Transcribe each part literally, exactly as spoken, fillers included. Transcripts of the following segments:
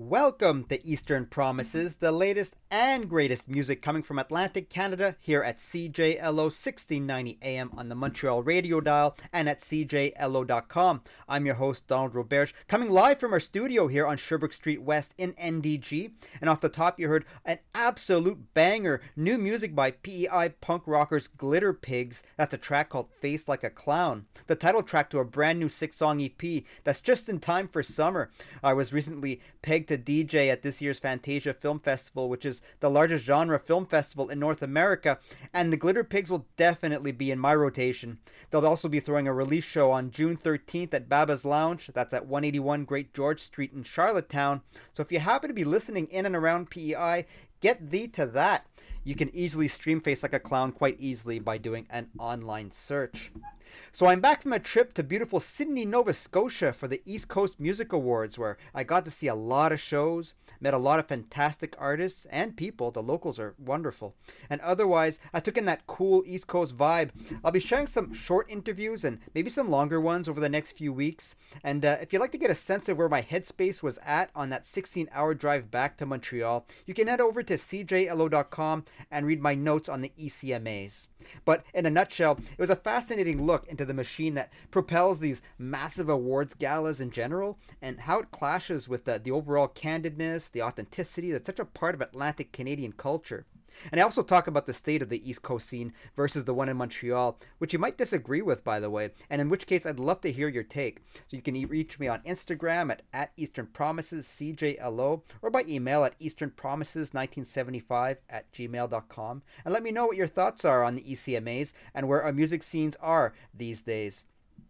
Welcome to Eastern Promises, the latest and greatest music coming from Atlantic Canada here at C J L O sixteen ninety A M on the Montreal radio dial and at c j l o dot com. I'm your host, Donald Roberge, coming live from our studio here on Sherbrooke Street West in N D G. And off the top, you heard an absolute banger, new music by P E I punk rockers Glitter Pigs. That's a track called Face Like a Clown, the title track to a brand new six-song E P that's just in time for summer. I was recently pegged to D J at this year's Fantasia Film Festival, which is the largest genre film festival in North America, and the Glitter Pigs will definitely be in my rotation. They'll also be throwing a release show on June thirteenth at Baba's Lounge. That's at one eighty-one Great George Street in Charlottetown. So if you happen to be listening in and around P E I, get thee to that. You can easily stream Face Like a Clown quite easily by doing an online search. So I'm back from a trip to beautiful Sydney, Nova Scotia for the East Coast Music Awards, where I got to see a lot of shows, met a lot of fantastic artists and people. The locals are wonderful. And otherwise, I took in that cool East Coast vibe. I'll be sharing some short interviews and maybe some longer ones over the next few weeks. And uh, if you'd like to get a sense of where my headspace was at on that sixteen-hour drive back to Montreal, you can head over to c j l o dot com and read my notes on the E C M As. But in a nutshell, it was a fascinating look into the machine that propels these massive awards galas in general, and how it clashes with the, the overall candidness, the authenticity that's such a part of Atlantic Canadian culture. And I also talk about the state of the East Coast scene versus the one in Montreal, which you might disagree with, by the way, and in which case I'd love to hear your take. So you can e- reach me on Instagram at, at Eastern Promises C J L O, or by email at eastern promises nineteen seventy-five at gmail dot com, and let me know what your thoughts are on the E C M As and where our music scenes are these days.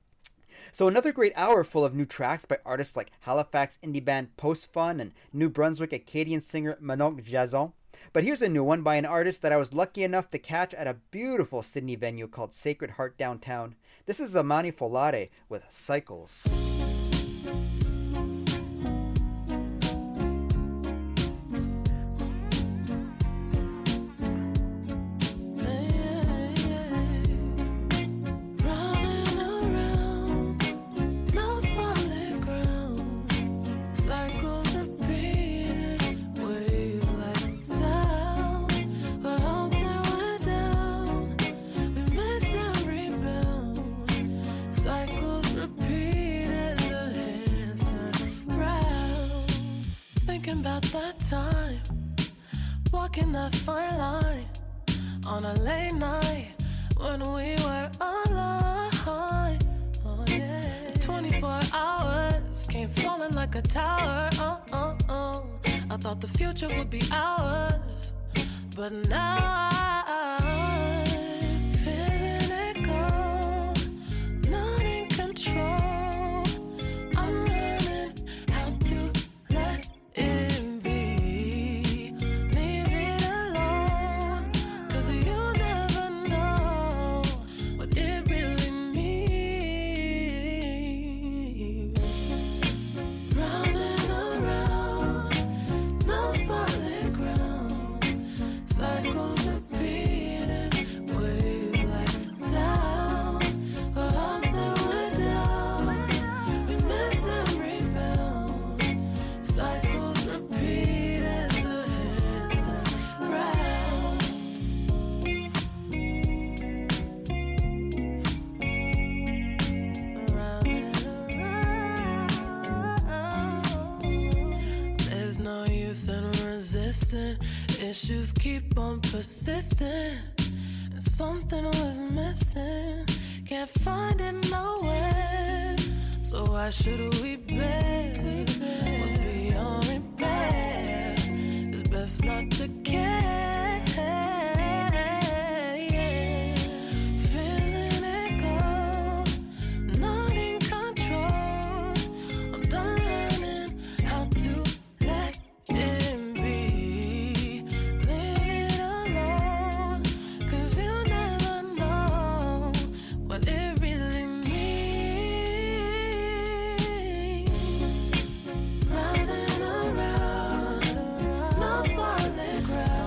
So another great hour full of new tracks by artists like Halifax indie band Post Fun and New Brunswick Acadian singer Manon Jason. But here's a new one by an artist that I was lucky enough to catch at a beautiful Sydney venue called Sacred Heart Downtown. This is Zamani Folare with Cycles. About that time, walking that fine line on a late night when we were alone. Oh, yeah. twenty-four hours came falling like a tower. Oh, oh, oh. I thought the future would be ours, but now I'm feeling it go, not in control. Issues keep on persisting, and something was missing. Can't find it nowhere. So why should we beg? Must be on repair. It's best not to care. Feeling it go, not in control. I'm done learning how to let it. Ground.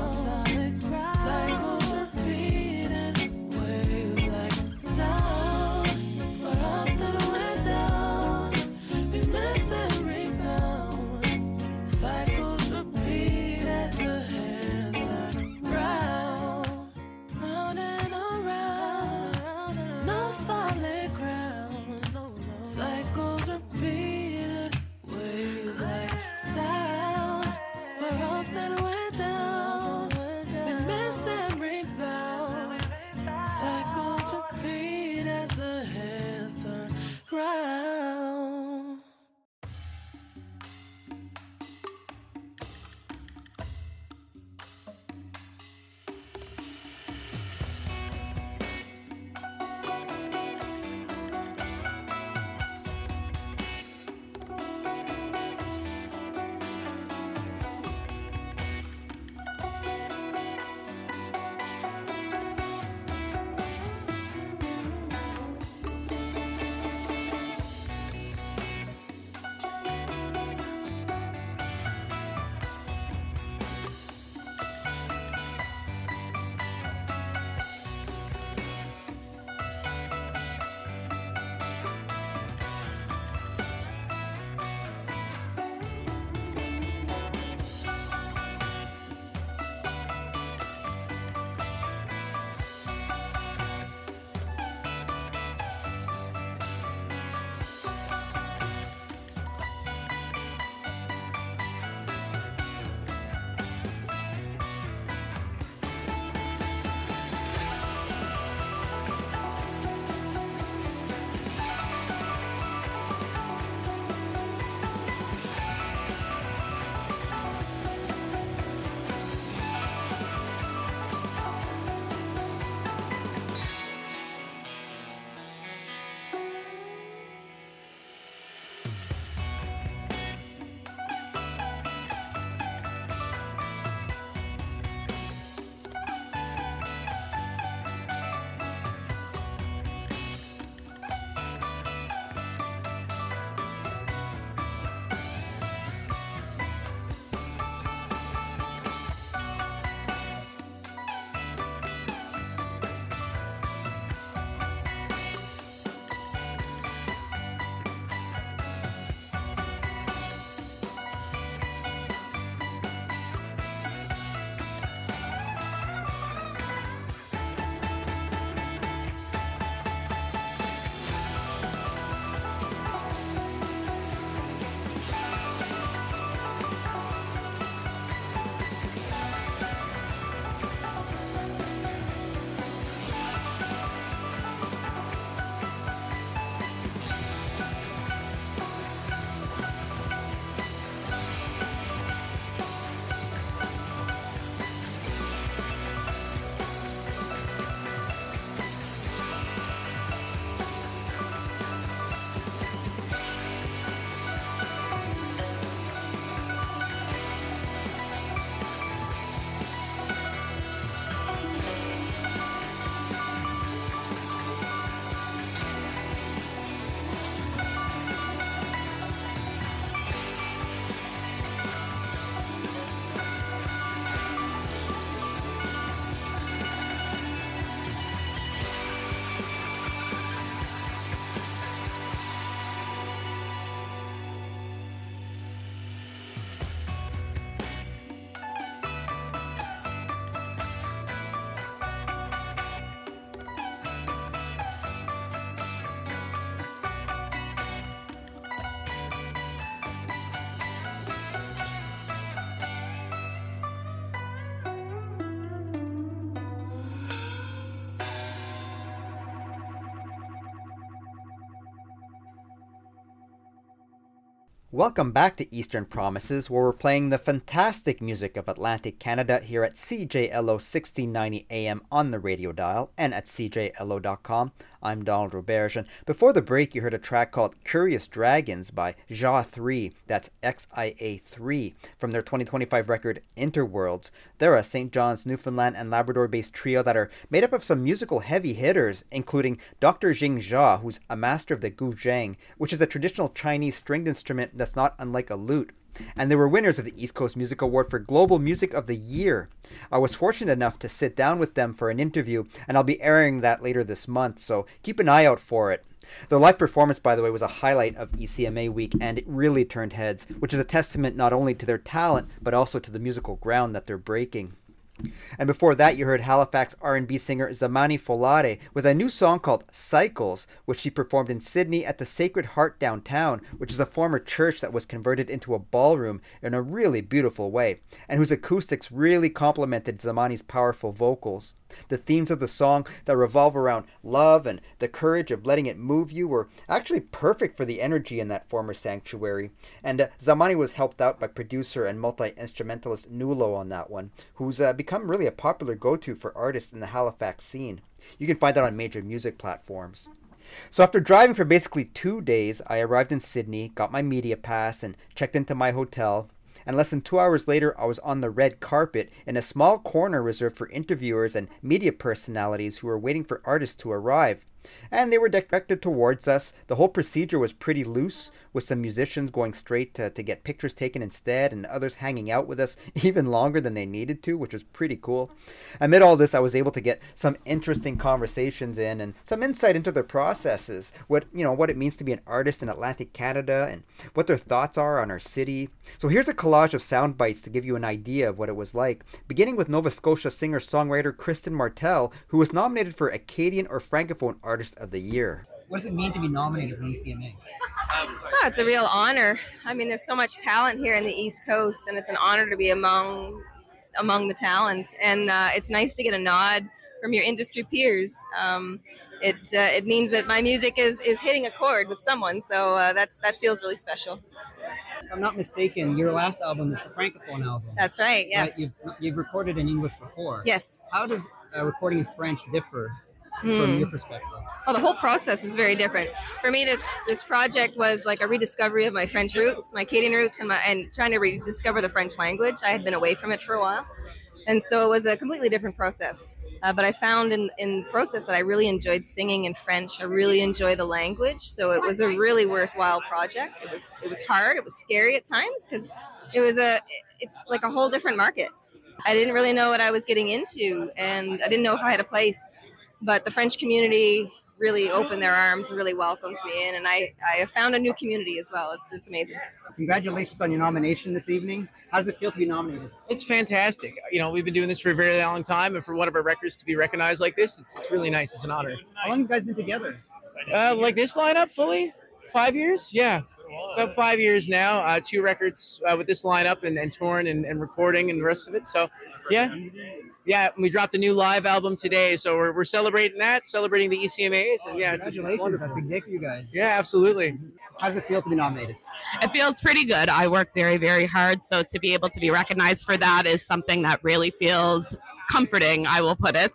Welcome back to Eastern Promises, where we're playing the fantastic music of Atlantic Canada here at C J L O sixteen ninety A M on the radio dial and at C J L O dot com. I'm Donald Roberge, and before the break you heard a track called Curious Dragons by X I A three, that's X I A three, from their twenty twenty-five record Interworlds. They're a Saint John's, Newfoundland and Labrador-based trio that are made up of some musical heavy hitters, including Doctor Jing Jia, who's a master of the guzheng, which is a traditional Chinese stringed instrument that's not unlike a lute. And they were winners of the East Coast Music Award for Global Music of the Year. I was fortunate enough to sit down with them for an interview, and I'll be airing that later this month, so keep an eye out for it. Their live performance, by the way, was a highlight of E C M A week, and it really turned heads, which is a testament not only to their talent, but also to the musical ground that they're breaking. And before that, you heard Halifax R and B singer Zamani Folare with a new song called Cycles, which she performed in Sydney at the Sacred Heart downtown, which is a former church that was converted into a ballroom in a really beautiful way, and whose acoustics really complemented Zamani's powerful vocals. The themes of the song that revolve around love and the courage of letting it move you were actually perfect for the energy in that former sanctuary. And uh, Zamani was helped out by producer and multi-instrumentalist Nulo on that one, who's uh, become really a popular go-to for artists in the Halifax scene. You can find that on major music platforms. So after driving for basically two days, I arrived in Sydney, got my media pass, and checked into my hotel. And less than two hours later, I was on the red carpet in a small corner reserved for interviewers and media personalities who were waiting for artists to arrive. And they were directed towards us. The whole procedure was pretty loose, with some musicians going straight to, to get pictures taken instead, and others hanging out with us even longer than they needed to, which was pretty cool. Amid all this, I was able to get some interesting conversations in and some insight into their processes, what you know, what it means to be an artist in Atlantic Canada, and what their thoughts are on our city. So here's a collage of sound bites to give you an idea of what it was like, beginning with Nova Scotia singer-songwriter Kristen Martell, who was nominated for Acadian or Francophone Artist of the Year. What does it mean to be nominated for E C M A? Oh, it's a real honor. I mean, there's so much talent here in the East Coast, and it's an honor to be among among the talent. And uh, it's nice to get a nod from your industry peers. Um, it uh, it means that my music is, is hitting a chord with someone, so uh, that's that feels really special. If I'm not mistaken, your last album is a Francophone album. That's right, yeah. Right? You've, you've recorded in English before. Yes. How does uh, recording in French differ Mm. from your perspective? Oh, the whole process was very different. For me, this this project was like a rediscovery of my French roots, my Acadian roots, and my and trying to rediscover the French language. I had been away from it for a while, and so it was a completely different process. Uh, but I found in in the process that I really enjoyed singing in French. I really enjoy the language, so it was a really worthwhile project. It was it was hard. It was scary at times because it was a it's like a whole different market. I didn't really know what I was getting into, and I didn't know if I had a place. But the French community really opened their arms and really welcomed me in, and I, I have found a new community as well. It's it's amazing. Congratulations on your nomination this evening. How does it feel to be nominated? It's fantastic. You know, we've been doing this for a very long time, and for one of our records to be recognized like this, it's, it's really nice. It's an honor. How long have you guys been together? Uh, like this lineup, fully? Five years? Yeah. About five years now. Uh, two records uh, with this lineup and, and touring and, and recording and the rest of it. So, yeah. Yeah, we dropped a new live album today, so we're we're celebrating that, celebrating the E C M As, and yeah, it's, it's Congratulations. wonderful. That's a big day for you guys. Yeah, absolutely. How does it feel to be nominated? It feels pretty good. I work very, very hard, so to be able to be recognized for that is something that really feels comforting, I will put it.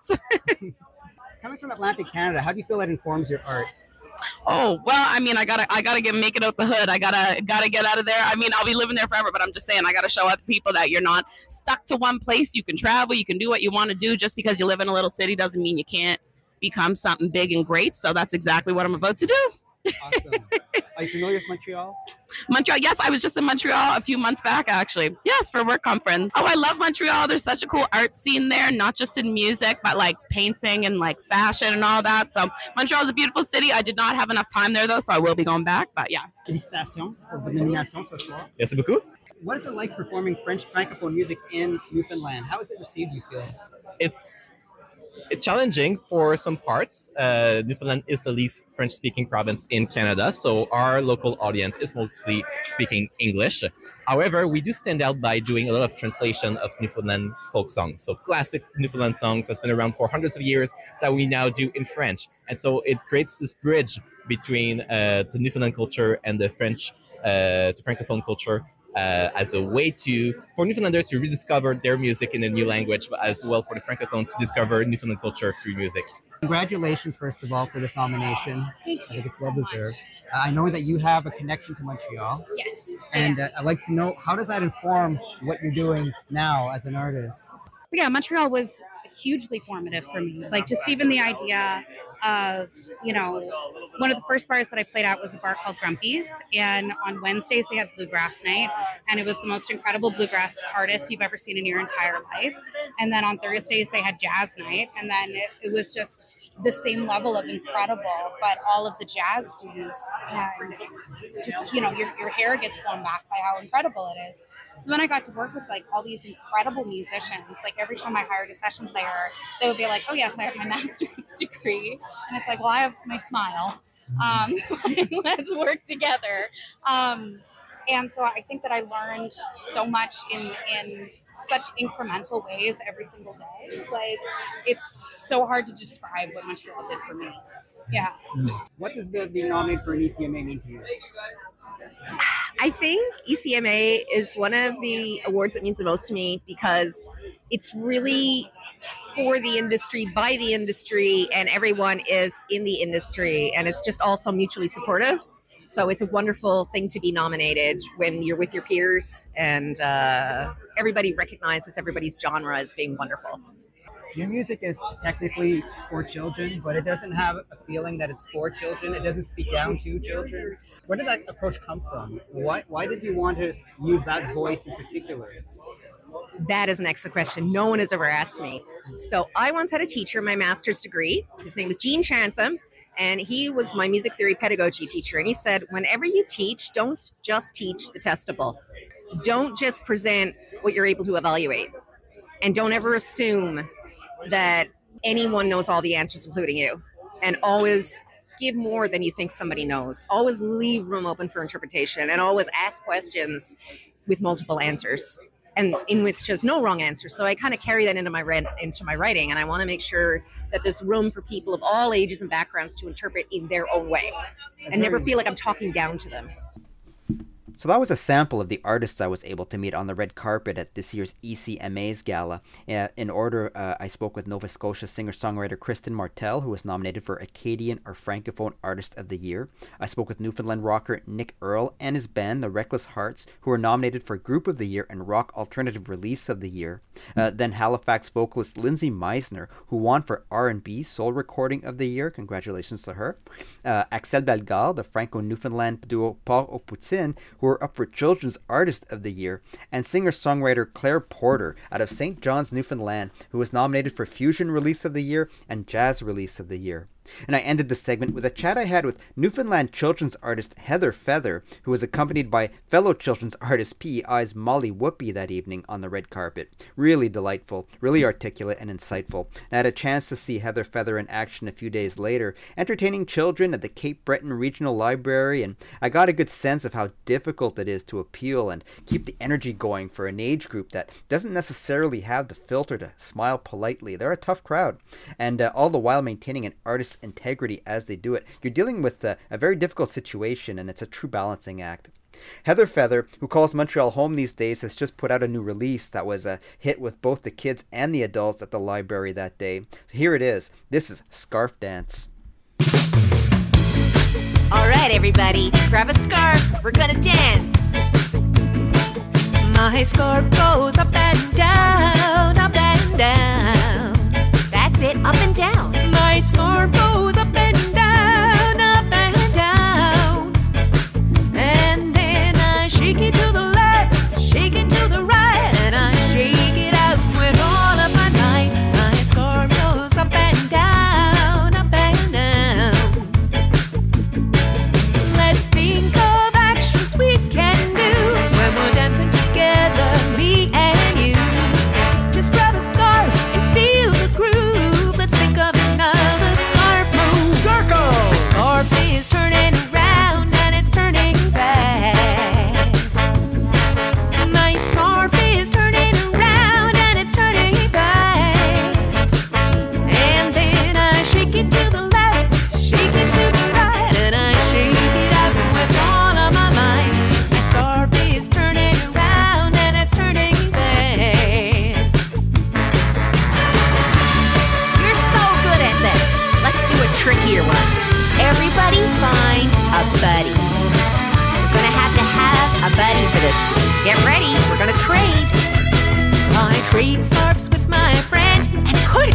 Coming from Atlantic Canada, how do you feel that informs your art? Oh, well, I mean, I gotta, I gotta get make it out the hood. I gotta, gotta get out of there. I mean, I'll be living there forever, but I'm just saying, I gotta show other people that you're not stuck to one place. You can travel, you can do what you want to do. Just because you live in a little city doesn't mean you can't become something big and great. So that's exactly what I'm about to do. Awesome. Are you familiar with Montreal? Montreal, yes, I was just in Montreal a few months back, actually. Yes, for a work conference. Oh, I love Montreal. There's such a cool art scene there, not just in music, but like painting and like fashion and all that. So Montreal is a beautiful city. I did not have enough time there, though, so I will be going back. But yeah. Félicitations pour votre nomination ce soir. Merci beaucoup. What is it like performing French Francophone music in Newfoundland? How is it received, you feel? It's challenging for some parts. Uh, Newfoundland is the least French-speaking province in Canada, so our local audience is mostly speaking English. However, we do stand out by doing a lot of translation of Newfoundland folk songs. So classic Newfoundland songs that's been around for hundreds of years that we now do in French. And so it creates this bridge between uh, the Newfoundland culture and the French uh, to Francophone culture uh, as a way to for Newfoundlanders to rediscover their music in a new language, but as well for the Francophones to discover Newfoundland culture through music. Congratulations, first of all, for this nomination. Thank you. I think it's so well deserved. Uh, I know that you have a connection to Montreal. Yes. And uh, I'd like to know, how does that inform what you're doing now as an artist? Yeah, Montreal was hugely formative for me. Like, just even the idea of, you know, one of the first bars that I played at was a bar called Grumpy's, and on Wednesdays they have Bluegrass Night, and it was the most incredible bluegrass artist you've ever seen in your entire life. And then on Thursdays they had Jazz Night, and then it, it was just the same level of incredible, but all of the jazz students, and just, you know, your, your hair gets blown back by how incredible it is. So then I got to work with like all these incredible musicians. Like every time I hired a session player, they would be like, oh yes, I have my master's degree. And it's like, well, I have my smile. Um, let's work together. Um, and so I think that I learned so much in, in such incremental ways every single day. Like, it's so hard to describe what Montreal did for me. Yeah. What does being nominated for an E C M A mean to you? I think E C M A is one of the awards that means the most to me because it's really for the industry, by the industry, and everyone is in the industry, and it's just also mutually supportive. So it's a wonderful thing to be nominated when you're with your peers and uh, everybody recognizes everybody's genre as being wonderful. Your music is technically for children, but it doesn't have a feeling that it's for children. It doesn't speak down to children. Where did that approach come from? Why, why did you want to use that voice in particular? That is an excellent question. No one has ever asked me. So I once had a teacher, my master's degree. His name was Gene Chantham, and he was my music theory pedagogy teacher. And he said, whenever you teach, don't just teach the testable. Don't just present what you're able to evaluate. And don't ever assume that anyone knows all the answers, including you. And always give more than you think somebody knows. Always leave room open for interpretation, and always ask questions with multiple answers, and in which there's no wrong answer. So I kind of carry that into my re- into my writing, and I want to make sure that there's room for people of all ages and backgrounds to interpret in their own way, and never feel like I'm talking down to them. So that was a sample of the artists I was able to meet on the red carpet at this year's E C M A's gala. Uh, in order, uh, I spoke with Nova Scotia singer-songwriter Kristen Martell, who was nominated for Acadian or Francophone Artist of the Year. I spoke with Newfoundland rocker Nick Earl and his band, The Reckless Hearts, who were nominated for Group of the Year and Rock Alternative Release of the Year. Uh, then Halifax vocalist Lindsay Meisner, who won for R and B Soul Recording of the Year. Congratulations to her. Uh, Axel Bellegarde, the Franco-Newfoundland duo Port au Poutine, who were up for Children's Artist of the Year, and singer-songwriter Claire Porter out of Saint John's, Newfoundland, who was nominated for Fusion Release of the Year and Jazz Release of the Year. And I ended the segment with a chat I had with Newfoundland children's artist Heather Feather, who was accompanied by fellow children's artist P E I's Molly Whoopi that evening on the red carpet. Really delightful, really articulate and insightful. And I had a chance to see Heather Feather in action a few days later, entertaining children at the Cape Breton Regional Library, and I got a good sense of how difficult it is to appeal and keep the energy going for an age group that doesn't necessarily have the filter to smile politely. They're a tough crowd, and uh, all the while maintaining an artist's integrity as they do it. You're dealing with a, a very difficult situation, and it's a true balancing act. Heather Feather, who calls Montreal home these days, has just put out a new release that was a hit with both the kids and the adults at the library that day. So here it is. This is Scarf Dance. All right, everybody, grab a scarf. We're gonna dance. My scarf goes up and down, up and down. That's it, up and down. My scarf goes up and down, up and down. And then I shake it to the left, shake it to the right, and I shake it out with all of my might. My scarf goes up and down, up and down. Let's think of actions we can do when we're dancing together, me and you.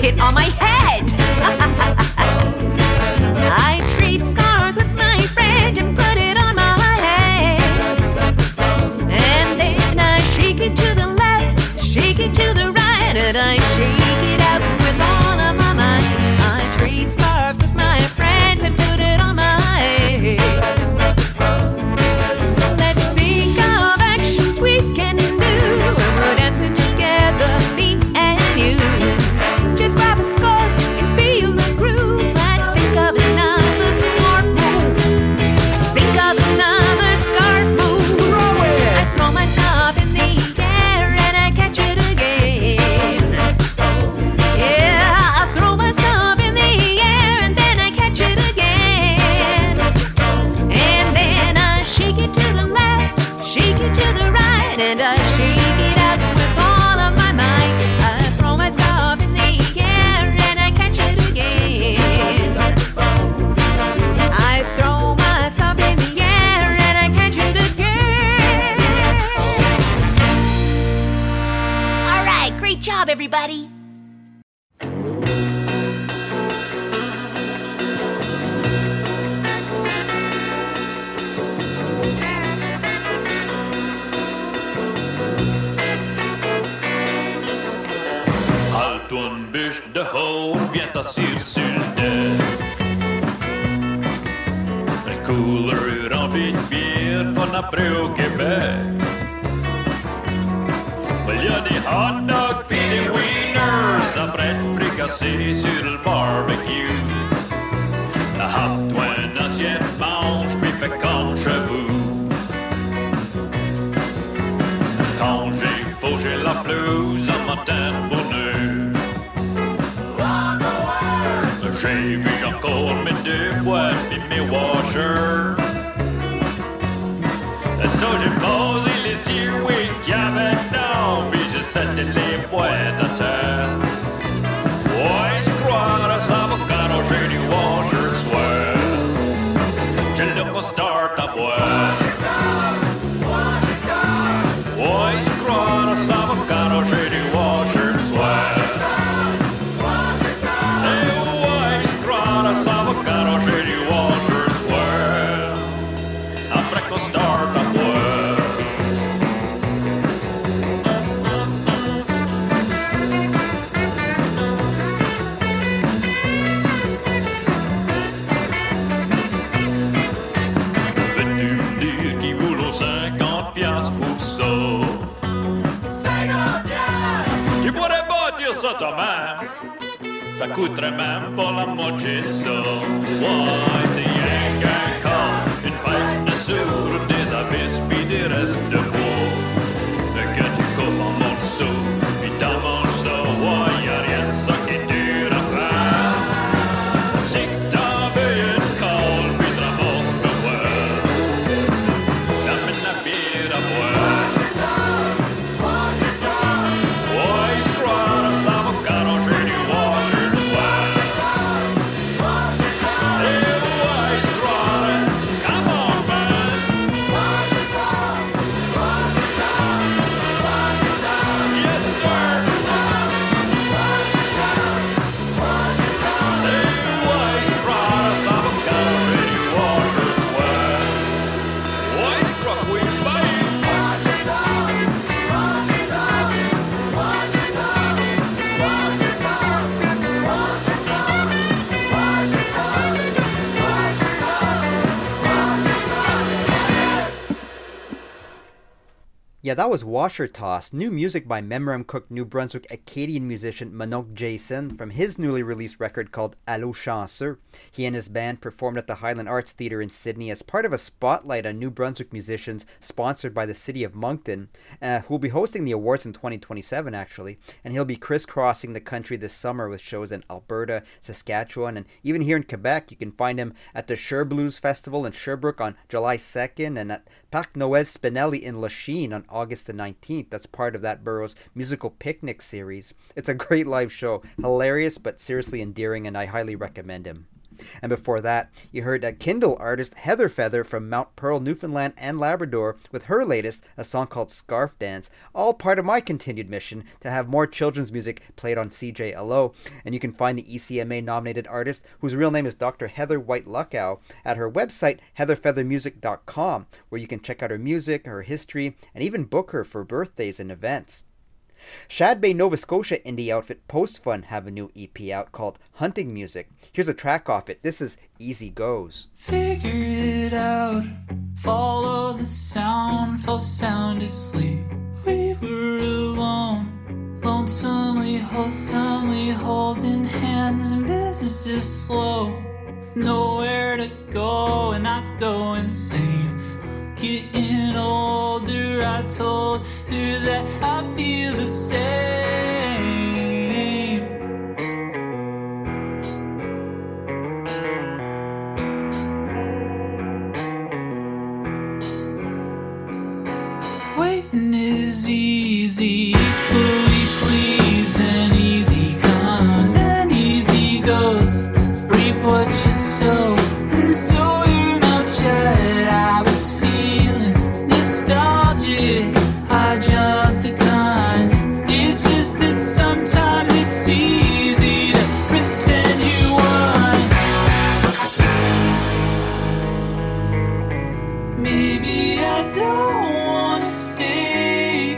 kit on my head. I trade scarves with my friend and put it on my head. And then I shake it to the left, shake it to the right, and I shake it out with all of my might. I trade scarves with my friends and put it on my head. Let's think of actions we can do. We're dancing together, me and you. Just grab a scarf and feel the groove. Let's think of another scarf move. Let's think of another scarf move. Throw it! I throw myself in the air and I catch it again. Yeah, I throw myself in the air and then I catch it again. And then I shake it to the left, shake it to the right, and I shake it out with all of my might. I throw myself in the air and I catch it again. I throw myself in the air and I catch it again. All right, great job, everybody. Halve-toi une bûche de haut, viens t'asseoir sur le dos. Un cooler rempli de bière qu'on a pris au Québec. Il y a des hot dogs pis des wieners après de fricasser sur le barbecue. Hop-toi une assiette manche pis fais comme chez vous. Quand j'ai fauché la pelouse en matin bonheur, j'ai vu encore mes deux boîtes pis mes washers. Ça j'ai posé les yeux, oui, qu'il y avait dedans, pis j'ai setté les boîtes à terre. Ouais, je crois que ça va garocher du washer swell. J'ai le qu'on start à boire. Ouais, je crois que ça va garocher du washer swell. Et ouais, je crois que ça va garocher du washer swell. Après qu'on start à boire. Ça toi-même, ça coûterait même pas la moitié de ça. Ouais, c'est rien qu'un corps, une paire de sourds, des abysses pis des restes de bois. Que tu coupes en morceaux, pis t'en manges ça. Ouais, y'a rien de ça qui est dur à faire. Si que t'en veux une colle, pis te ramasses le bois. T'amènes la bière à boire. Yeah, that was Washer Toss, new music by Memramcook, New Brunswick Acadian musician Manok Jason from his newly released record called Allo Chanceux. He and his band performed at the Highland Arts Theatre in Sydney as part of a spotlight on New Brunswick musicians sponsored by the City of Moncton, uh, who will be hosting the awards in twenty twenty-seven actually, and he'll be crisscrossing the country this summer with shows in Alberta, Saskatchewan, and even here in Quebec. You can find him at the Sher Blues Festival in Sherbrooke on July second and at Parc Noël Spinelli in Lachine on August the nineteenth. That's part of that borough's musical picnic series. It's a great live show, hilarious but seriously endearing, and I highly recommend him. And before that, you heard a Kindle artist Heather Feather from Mount Pearl, Newfoundland and Labrador with her latest, a song called Scarf Dance, all part of my continued mission to have more children's music played on C J L O. And you can find the E C M A nominated artist, whose real name is Doctor Heather White Luckow, at her website heather feather music dot com, where you can check out her music, her history, and even book her for birthdays and events. Shad Bay, Nova Scotia indie outfit Post Fun have a new E P out called Hunting Music. Here's a track off it. This is Easy Goes. Figure it out, follow the sound, fall sound asleep. We were alone, lonesomely, wholesomely holding hands, and business is slow, with nowhere to go and not go insane. Getting older, I told her that I feel the same. Waiting is easy, equally please, and easy comes and easy goes. Reap what you sow, and so your mouth shut. I was I jumped the gun. It's just that sometimes it's easy to pretend you won. Maybe I don't wanna stay.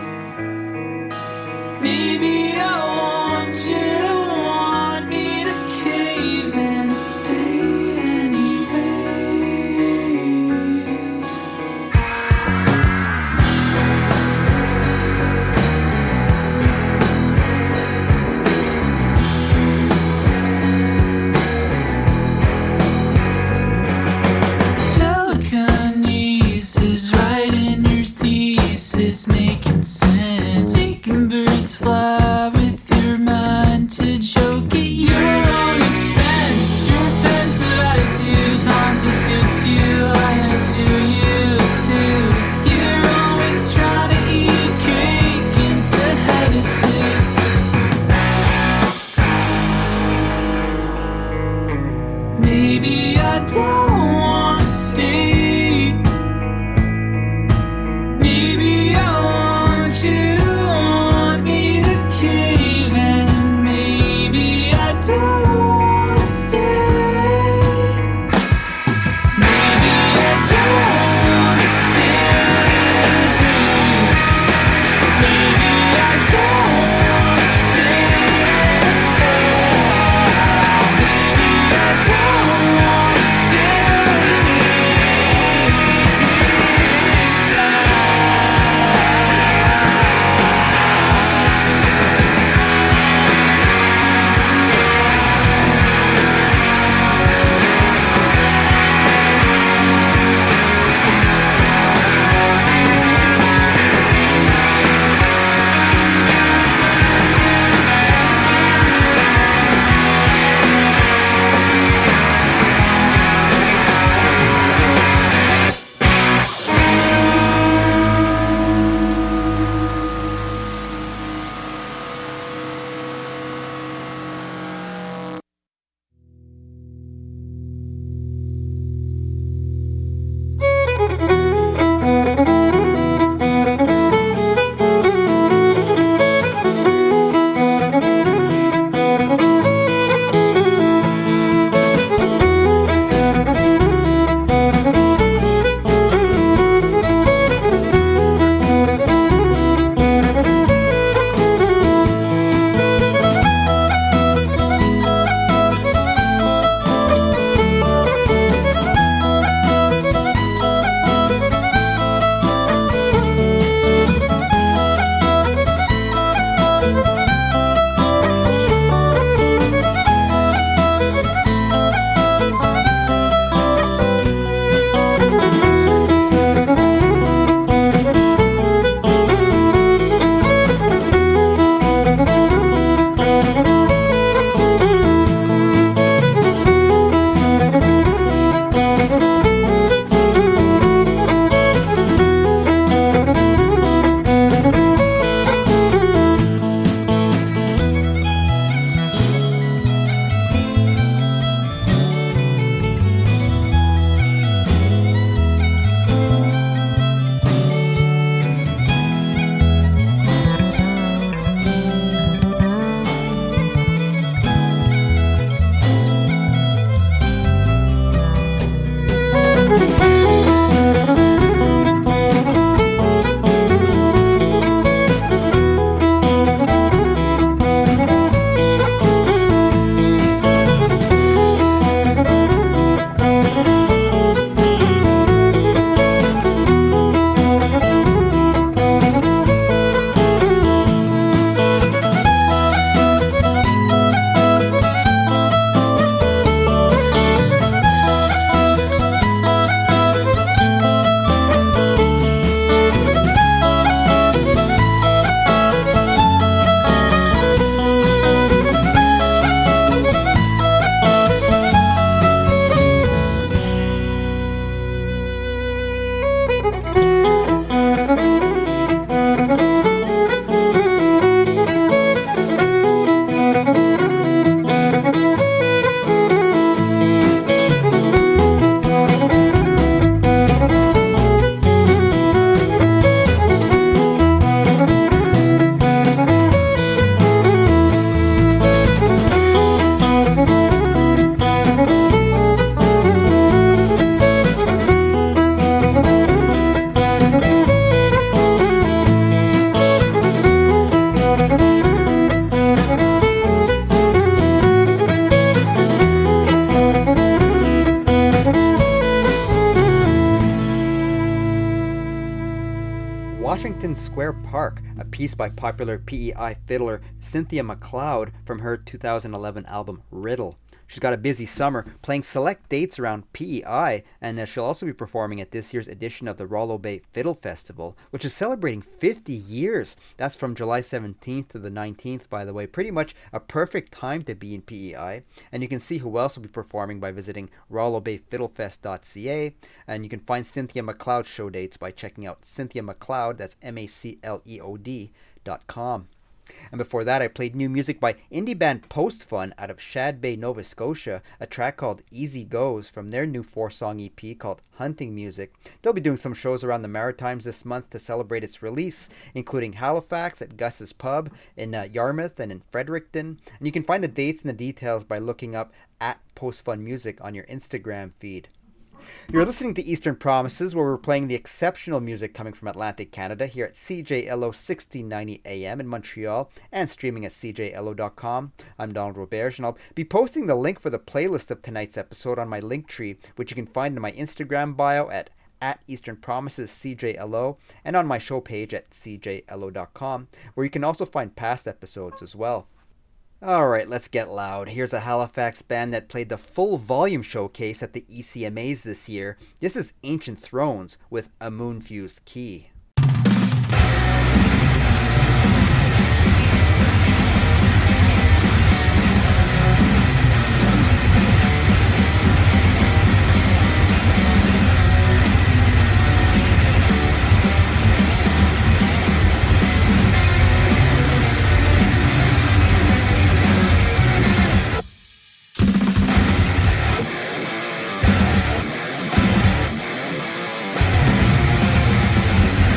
Maybe I want you to want me to cave and stay anyway. Telekinesis, writing your thesis, making sense. Making birds fly with your mind to joke at your own expense. Your pensive attitude constitutes you, I answer you too. You're always trying to eat cake into heaven too. Maybe I don't wanna stay. Maybe I want you to want me to cave, and maybe I don't wanna stay. Maybe I don't wanna stay. Maybe I don't wanna stay. Maybe I don't wanna stay. Square Park, a piece by popular P E I fiddler Cynthia McLeod from her two thousand eleven album Riddle. She's got a busy summer, playing select dates around P E I, and uh, she'll also be performing at this year's edition of the Rollo Bay Fiddle Festival, which is celebrating fifty years. That's from July seventeenth to the nineteenth, by the way. Pretty much a perfect time to be in P E I. And you can see who else will be performing by visiting rollo bay fiddlefest dot c a. And you can find Cynthia McLeod's show dates by checking out Cynthia McLeod, that's M A C L E O D, dot com. And before that, I played new music by indie band Post Fun out of Shad Bay, Nova Scotia, a track called Easy Goes from their new four-song E P called Hunting Music. They'll be doing some shows around the Maritimes this month to celebrate its release, including Halifax at Gus's Pub, in uh, Yarmouth, and in Fredericton. And you can find the dates and the details by looking up at Post Fun Music on your Instagram feed. You're listening to Eastern Promises, where we're playing the exceptional music coming from Atlantic Canada here at C J L O sixteen ninety A M in Montreal and streaming at c j l o dot com. I'm Donald Roberge, and I'll be posting the link for the playlist of tonight's episode on my Linktree, which you can find in my Instagram bio at at Eastern Promises C J L O and on my show page at c j l o dot com, where you can also find past episodes as well. Alright, let's get loud. Here's a Halifax band that played the full volume showcase at the E C M As this year. This is Ancient Thrones with A Moon-Fused Key. Thank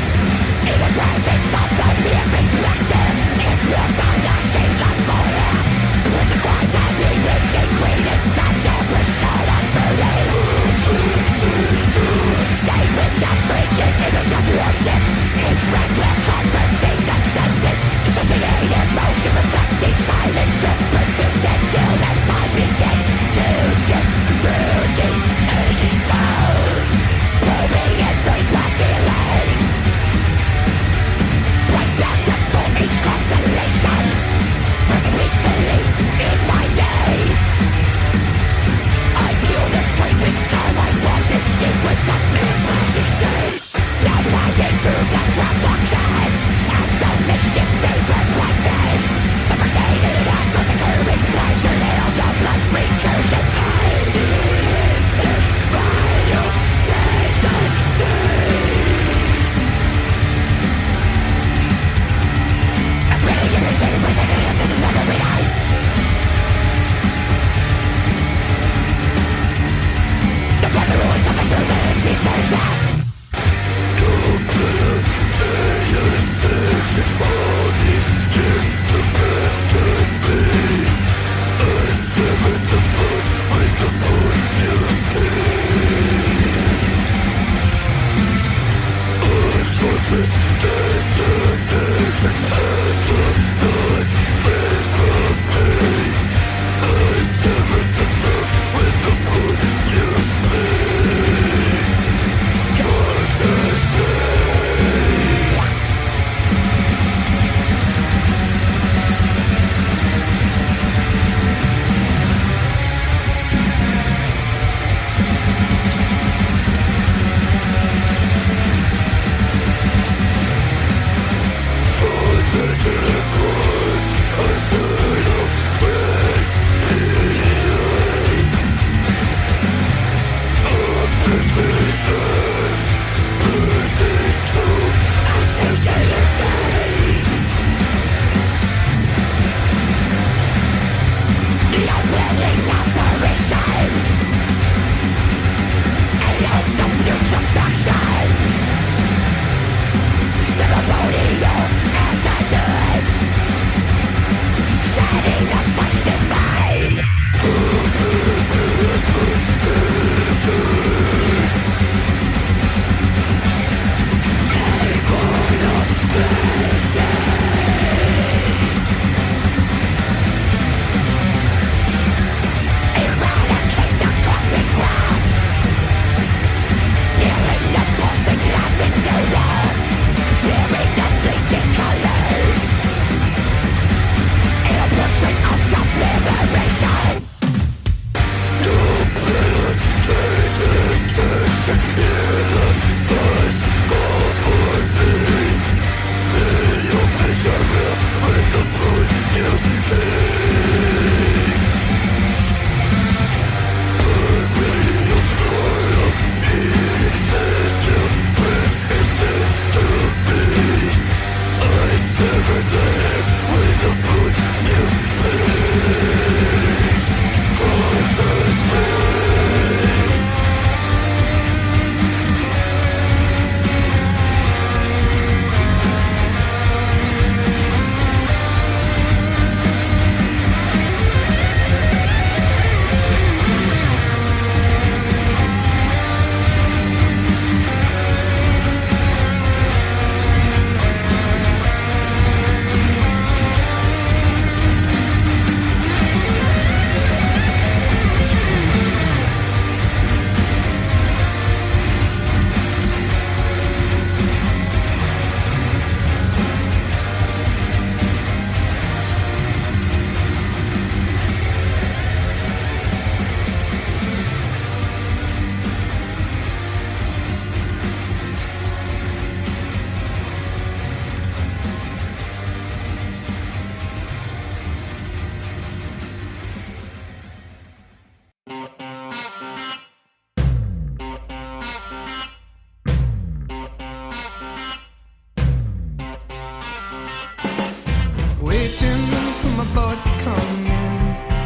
Waiting for my boat to come in.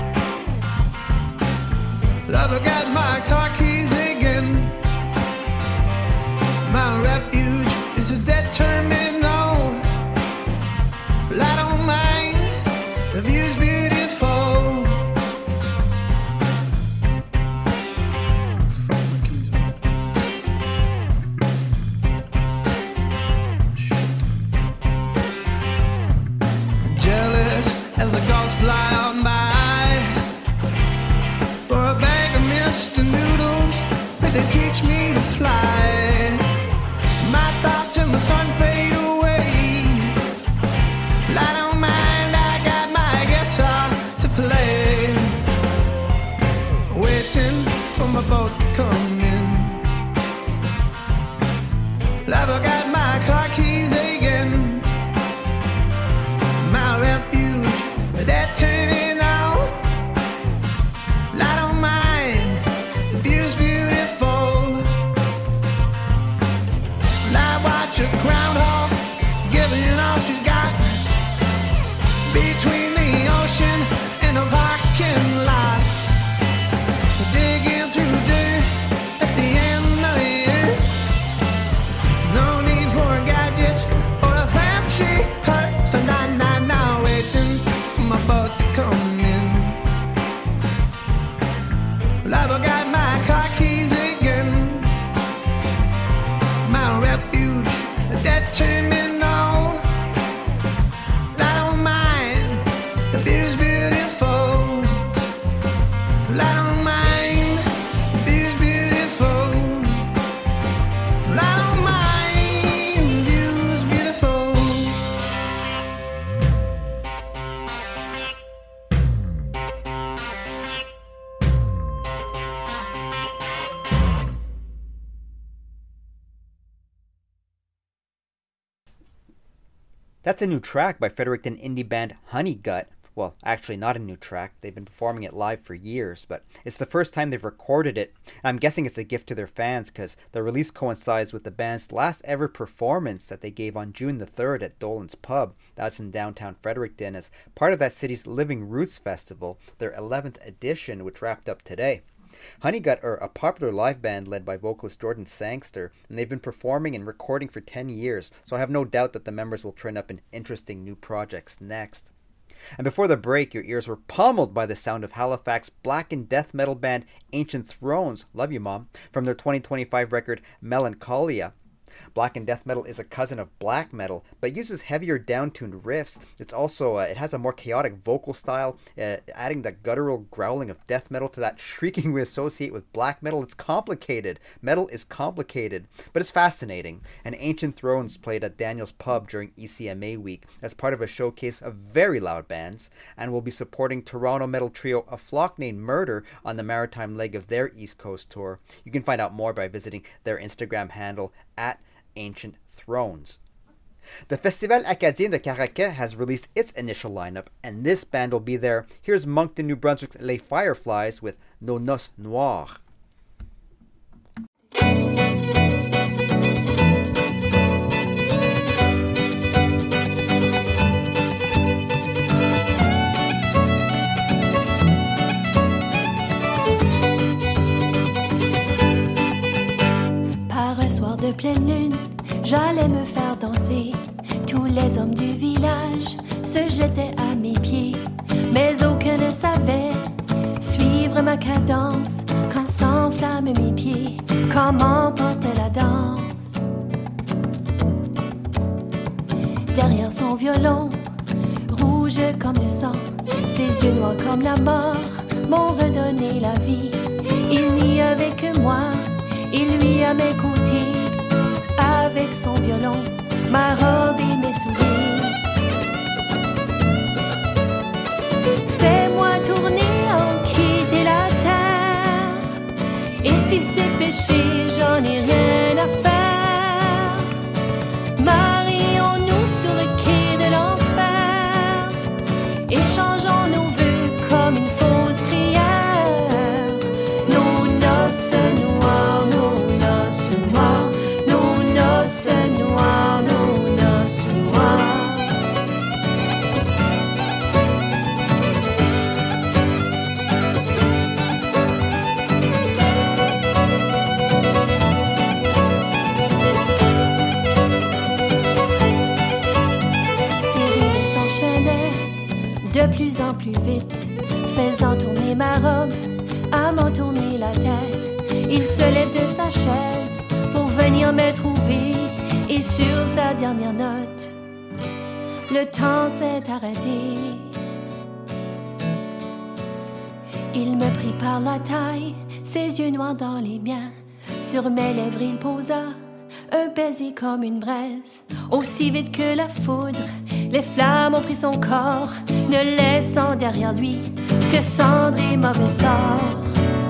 Love, I got my car keys again. My refuge is a dead terminal. Well, I don't mind, the view's beautiful. Jealous as the gulls fly on by. For a bag of Mister Noodles, may they teach me to fly. My thoughts in the sun fade away. Well, I don't mind, I got my guitar to play. Waiting for my boat to come in. Well, I've got my car keys again. My refuge, that turning out. Well, I don't mind, the view's beautiful. Well, I watch a groundhog giving all she's got between the ocean and a parking lot. Digging through dirt at the end of the year. No need for gadgets or a fancy hut. So now, now, now, waiting for my boat to come in. Well, I've got my car keys again. My refuge, that terminal. Well, I don't mind, the view's beautiful. Well, I don't mind, the view's beautiful. Well, I don't mind, the view's beautiful. That's a new track by Fredericton indie band Honeygut. Well, actually not a new track. They've been performing it live for years, but it's the first time they've recorded it. And I'm guessing it's a gift to their fans because the release coincides with the band's last ever performance that they gave on June the third at Dolan's Pub. That's in downtown Fredericton as part of that city's Living Roots Festival, their eleventh edition, which wrapped up today. Honeygut are a popular live band led by vocalist Jordan Sangster, and they've been performing and recording for ten years, so I have no doubt that the members will turn up in interesting new projects next. And before the break, your ears were pummeled by the sound of Halifax black and death metal band Ancient Thrones, love you mom, from their twenty twenty-five record Melancholia. Black and death metal is a cousin of black metal, but uses heavier down-tuned riffs. It's also uh, it has a more chaotic vocal style, uh, adding the guttural growling of death metal to that shrieking we associate with black metal. It's complicated. Metal is complicated, but it's fascinating. And Ancient Thrones played at Daniel's Pub during E C M A week as part of a showcase of very loud bands, and will be supporting Toronto metal trio A Flock Named Murder on the maritime leg of their East Coast tour. You can find out more by visiting their Instagram handle at Ancient Thrones. The Festival Acadien de Caraquet has released its initial lineup, and this band will be there. Here's Moncton, New Brunswick's Les Fireflies with Nos Noces Noires. Par un soir de pleine lune, j'allais me faire danser. Tous les hommes du village se jetaient à mes pieds, mais aucun ne savait suivre ma cadence. Quand s'enflamment mes pieds, comment portait la danse. Derrière son violon, rouge comme le sang, ses yeux noirs comme la mort m'ont redonné la vie. Il nie avec moi et lui à mes côtés, avec son violon, ma robe et mes sourires. Fais-moi tourner en quitter la terre, et si c'est péché, j'en ai rien à faire. Marions-nous sur le quai de l'enfer, échangeons nos vœux comme une fausse prière. Nos noces noires, nos noces noires, nos noces noires, nos noces noires. Ces rides s'enchaînaient de plus en plus vite, faisant tourner ma robe, à m'en tourner la tête. Il se lève de sa chaise pour venir me trouver, et sur sa dernière note, le temps s'est arrêté. Il me prit par la taille, ses yeux noirs dans les miens. Sur mes lèvres il posa un baiser comme une braise. Aussi vite que la foudre, les flammes ont pris son corps, ne laissant derrière lui que cendre et mauvais sort.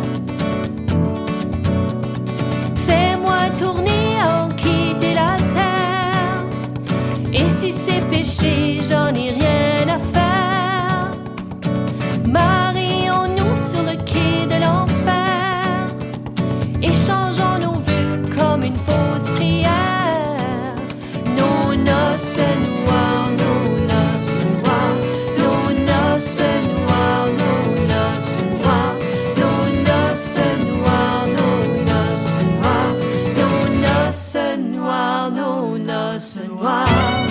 Fais-moi tourner en quitter la terre, et si c'est péché, j'en ai rien à faire. Marions-nous sur le quai de l'enfer, échangeons nos vœux comme une fausse prière. Nos noces noires, nos noces noires, nos noces noires, nos noces noires, nos noces noires, nos noces noires, nos noces noires, nos noces noires.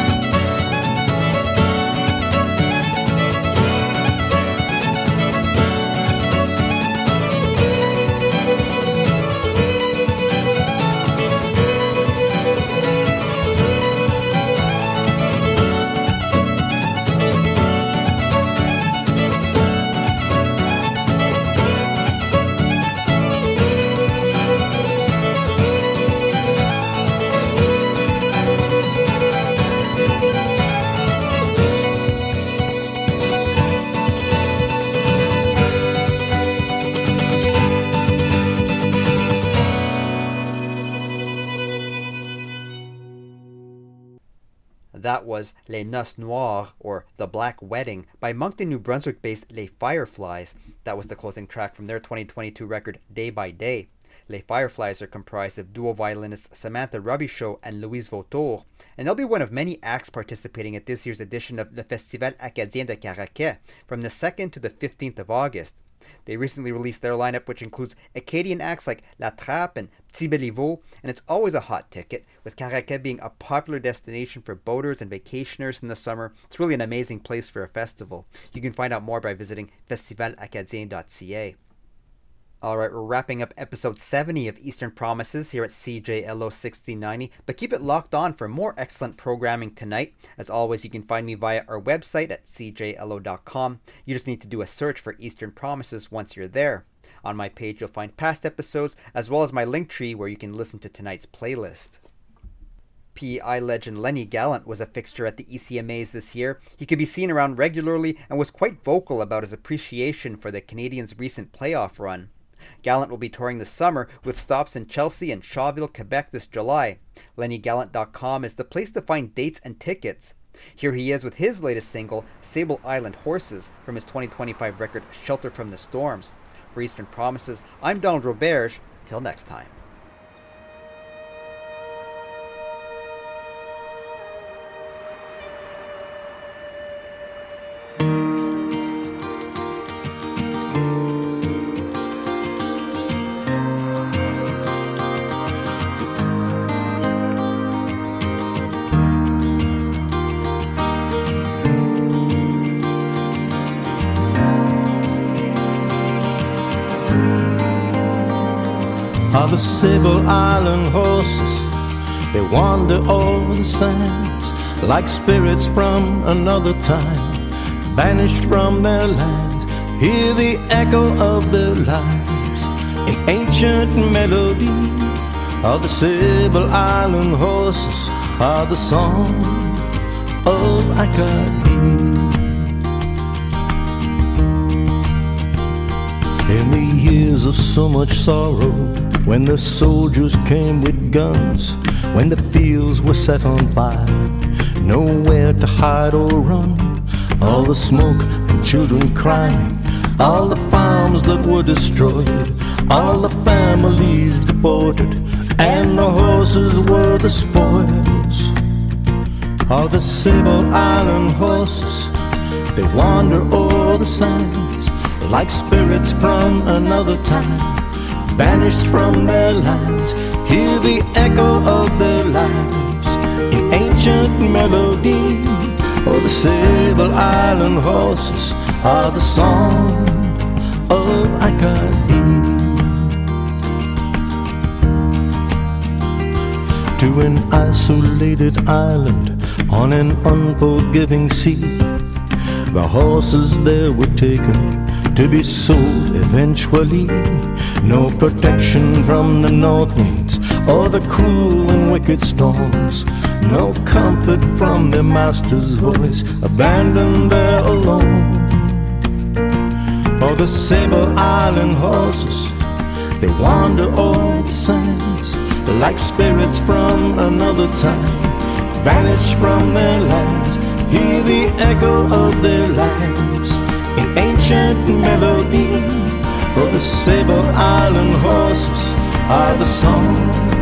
That was Les Noces Noires, or The Black Wedding, by Moncton, New Brunswick-based Les Fireflies. That was the closing track from their twenty twenty-two record, Day by Day. Les Fireflies are comprised of duo violinists Samantha Robichaud and Louise Vautour, and they'll be one of many acts participating at this year's edition of Le Festival Acadien de Caraquet from the second to the fifteenth of August. They recently released their lineup, which includes Acadian acts like La Trappe and Petit Béliveau, and it's always a hot ticket, with Caraquet being a popular destination for boaters and vacationers in the summer. It's really an amazing place for a festival. You can find out more by visiting festival acadien dot c a. Alright, we're wrapping up episode seventy of Eastern Promises here at C J L O sixteen ninety, but keep it locked on for more excellent programming tonight. As always, you can find me via our website at c j l o dot com. You just need to do a search for Eastern Promises once you're there. On my page, you'll find past episodes, as well as my link tree where you can listen to tonight's playlist. P E I legend Lenny Gallant was a fixture at the E C M As this year. He could be seen around regularly and was quite vocal about his appreciation for the Canadians' recent playoff run. Gallant will be touring this summer with stops in Chelsea and Shawville, Quebec this July. Lenny Gallant dot com is the place to find dates and tickets. Here he is with his latest single, Sable Island Horses, from his twenty twenty-five record Shelter from the Storms. For Eastern Promises, I'm Donald Roberge. Till next time. Are the Sable Island horses, they wander over the sands like spirits from another time, banished from their lands. Hear the echo of their lives in ancient melody. Are the Sable Island horses, are the song of Acadie. In the years of so much sorrow, when the soldiers came with guns, when the fields were set on fire, nowhere to hide or run, all the smoke and children crying, all the farms that were destroyed, all the families deported, and the horses were the spoils. All the Sable Island horses, they wander o'er the sands like spirits from another time, banished from their lands. Hear the echo of their lives in ancient melody. Oh, the Sable Island horses are the song of Acadie. To an isolated island on an unforgiving sea, the horses there were taken to be sold eventually. No protection from the north winds or the cruel and wicked storms, no comfort from their master's voice, abandoned there alone. Oh, the Sable Island horses, they wander o'er the sands like spirits from another time, banished from their lands. Hear the echo of their lives in ancient melody. Oh, the Sable Island horses are the song.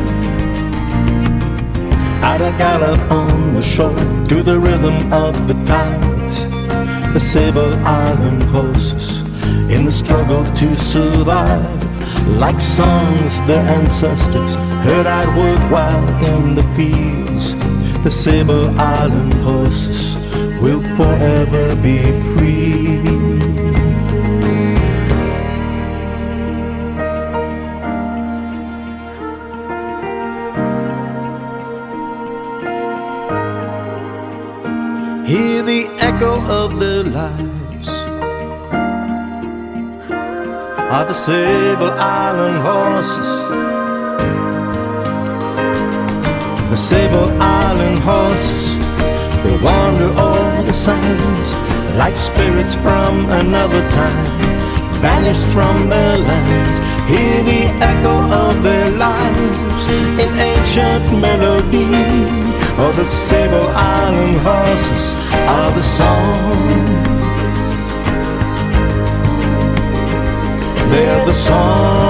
At a gallop on the shore to the rhythm of the tides, the Sable Island horses in the struggle to survive, like songs their ancestors heard at work while in the fields. The Sable Island horses will forever be free. Hear the echo of their lives. Are the Sable Island horses, the Sable Island horses, they wander o'er the sands like spirits from another time, banished from their lands. Hear the echo of their lives in ancient melody. Oh, the Sable Island horses are the song. They're the song